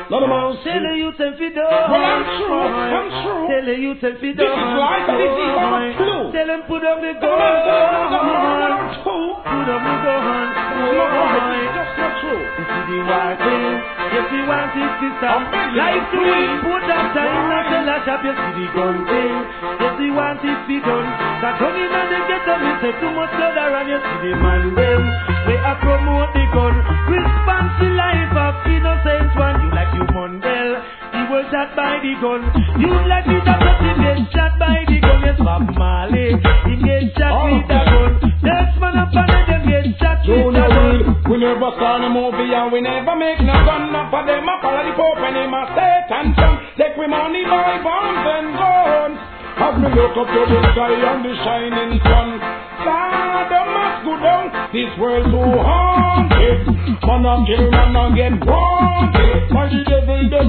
Not a mouse. Tell the youth and feed Well, I'm true. Tell the youth and feed This is life, this is our clue. Tell them put up the gun. Put up the gun. That's not true. You see the war thing. If you want it to stop, like to win. Put up time, not tell a shop. You see the gun thing. If you want it to be done, that honey man they get them. You say too much blood around. You see the man them. We are promote the gun. Response to life of innocent one. You like you Mundell. He was shot by the gun. You like it that he get shot by the gun. Yes, Bob Marley. He get shot with the gun. Next man up and them get shot with the gun. We never saw no movie and we never make no gun. Not for them, I follow the Pope and him a Satan son. Take we money buy bombs and guns. As me look up to the sky and the shining sun, God, the must go down. This world too haunted. Man a kill, man a get wanted. Why the devil them